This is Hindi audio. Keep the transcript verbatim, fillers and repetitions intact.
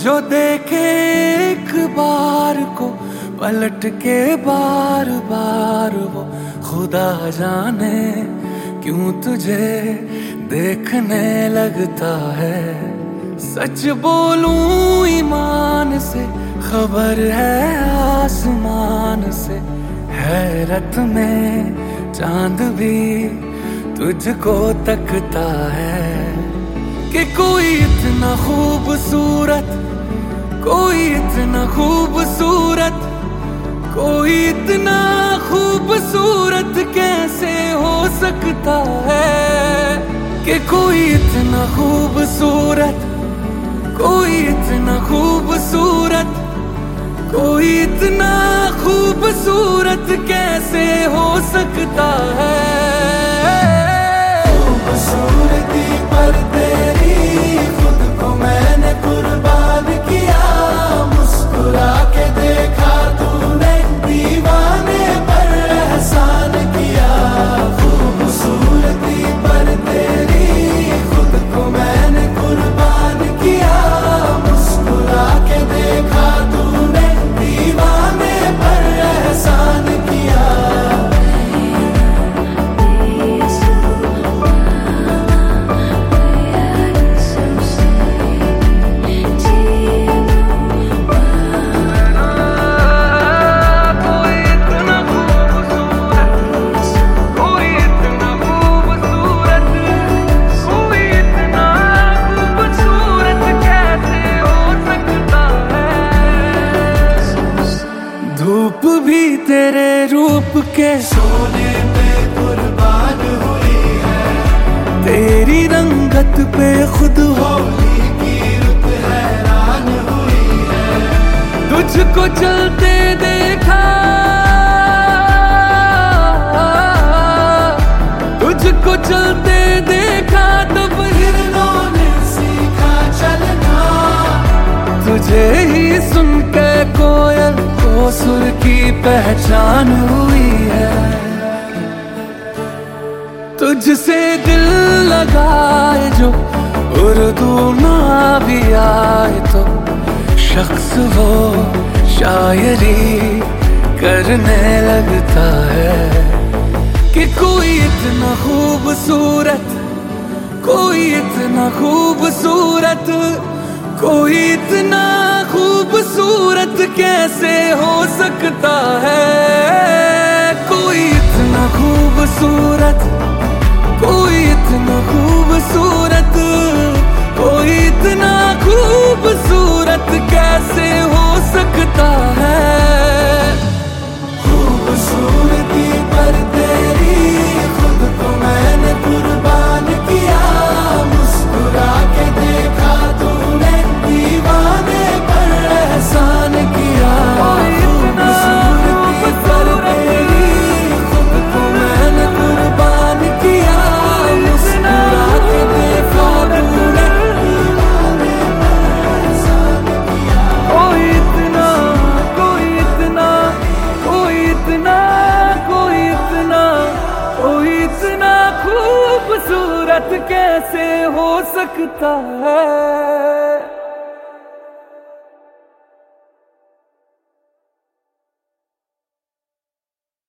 जो देखे एक बार को पलट के बार बार वो खुदा जाने क्यों तुझे देखने लगता है। सच बोलूं ईमान से खबर है आसमान से, हैरत में चांद भी तुझको तकता है कि कोई इतना खूबसूरत, कोई इतना खूबसूरत, कोई इतना खूबसूरत कैसे हो सकता है कि कोई इतना खूबसूरत, कोई इतना खूबसूरत, कोई इतना खूबसूरत कैसे हो सकता है। खूबसूरती पर तेरी खुद को मैंने कुर्बान किया, मुस्कुरा के देखा तूने दीवाने पर एहसान किया। खूबसूरती पर तेरी खुद को मैंने कुर्बान किया, मुस्कुरा के देखा तूने दीवाने पर एहसान किया। धूप भी तेरे रूप के सोने पे कुर्बान हुई है, तेरी रंगत पे खुद होली की रुत हैरान हुई है। तुझको चलते देखा, तुझको चलते देखा तब हिरणों ने सीखा चलना, तुझे ही सुन के कोयल को सुर की पहचान हुई है। तुझसे दिल लगाए जो उर्दू ना भी आए तो शख्स वो शायरी करने लगता है कि कोई इतना खूबसूरत, कोई इतना खूबसूरत, कोई इतना खूबसूरत कैसे हो सकता है। कोई इतना खूबसूरत, कोई इतना खूबसूरत, कोई इतना खूबसूरत कैसे हो सकता है। खूबसूरती पर तेरी खुद को मैंने कुर्बान किया, मुस्कुरा के देखा तूने दीवाने पर एहसान किया। खूबसूरती पर तेरी खुद को मैंने कुर्बान किया, मुस्कुरा के देखा तूने दीवाने पर एहसान किया। कोई इतना, कोई इतना, कोई इतना, कोई इतना, कोई इतना खूबसूरत कैसे हो सकता है।